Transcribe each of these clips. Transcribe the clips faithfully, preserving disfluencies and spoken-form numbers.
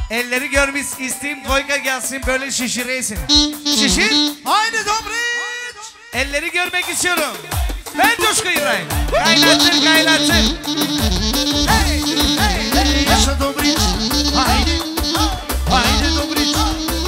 Elleri görmüş isteyeyim Toyka gelsin böyle şişiresin. Şişir. Haydi Dobriç. Elleri görmek istiyorum. Ben Coşku İbrahim. Kaynatın kaynatın. Hey hey hey. Yaşa Dobriç. Haydi. Haydi Dobriç.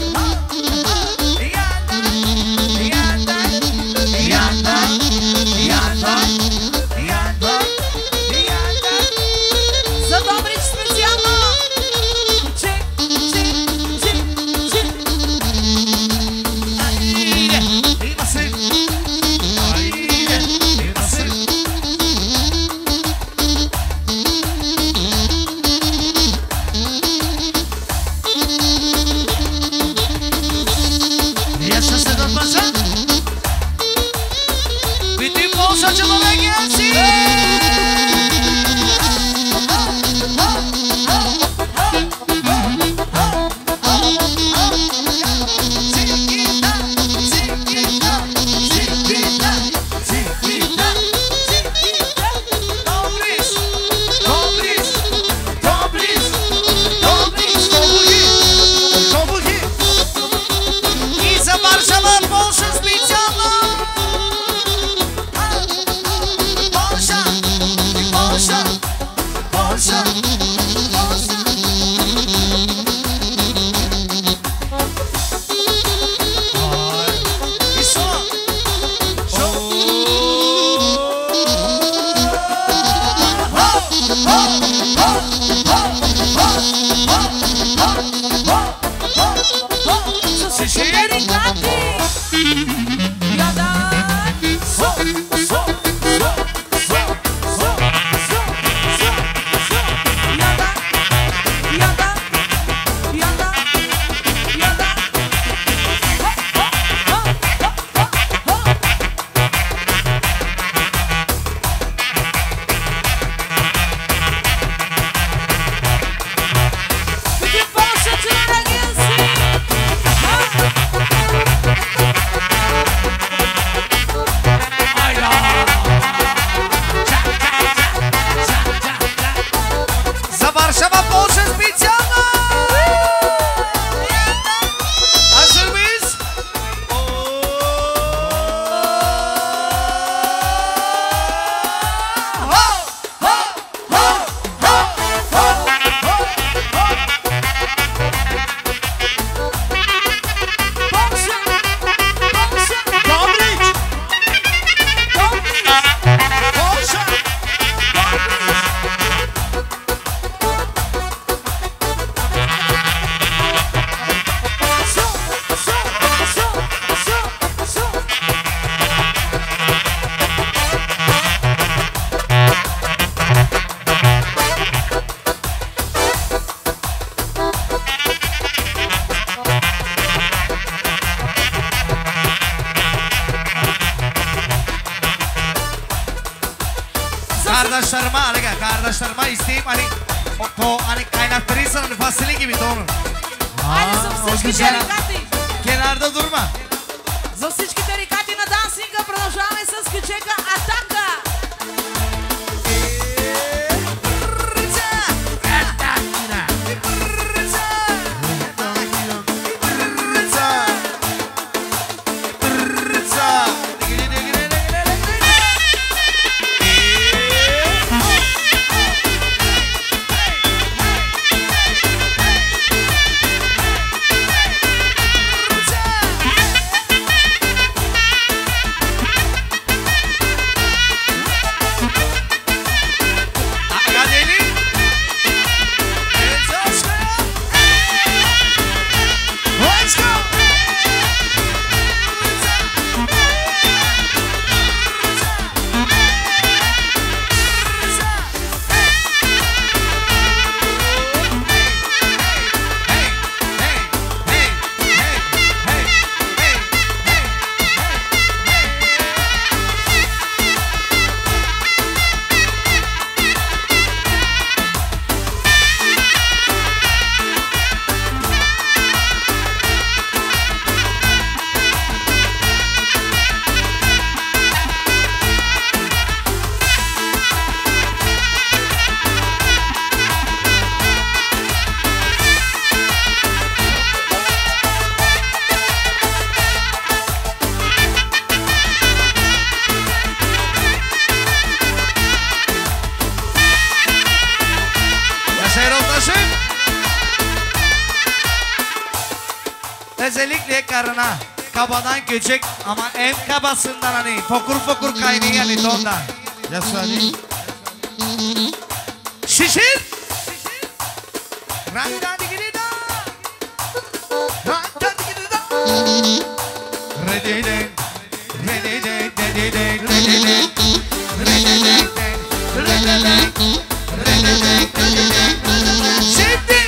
Kardeşlerime hani kardeşlerime isteyip hani o to hani kaynattırırsan hani fasulye gibi doğru. Haydi за всички тарикати. Kenarda durma. За всички тарикати на дансинга продължаваме с кючека Атака. Özellikle karına. Kabadan küçük ama en kabasından hani fokur fokur kaynıyor yani dondan. Ya söyleyeyim. Şişir. Randan digiri da. Randan digiri da. Redede. Redede. Redede. Redede. Redede. Redede. Redede. Şimdi.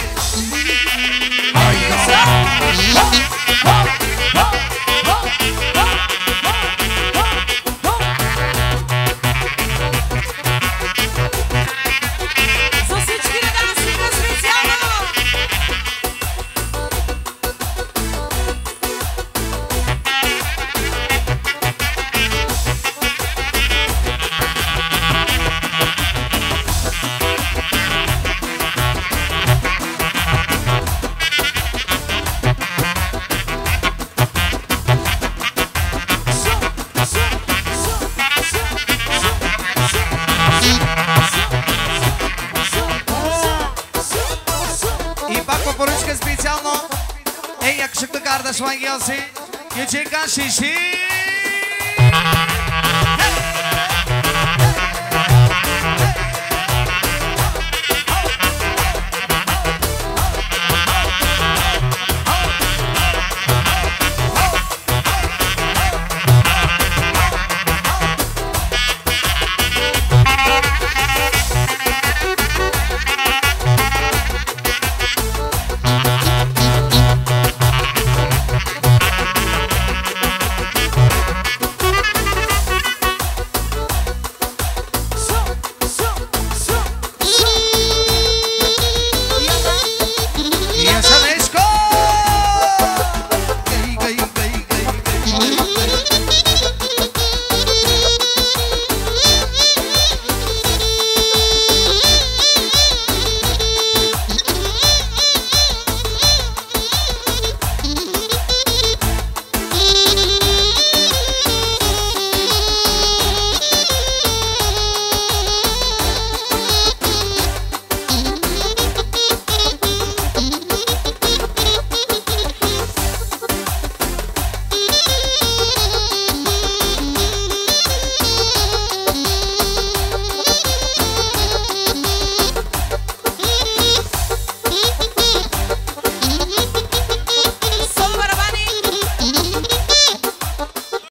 Специално е якшыкlı kardeşime gelsin. Geçen şişir.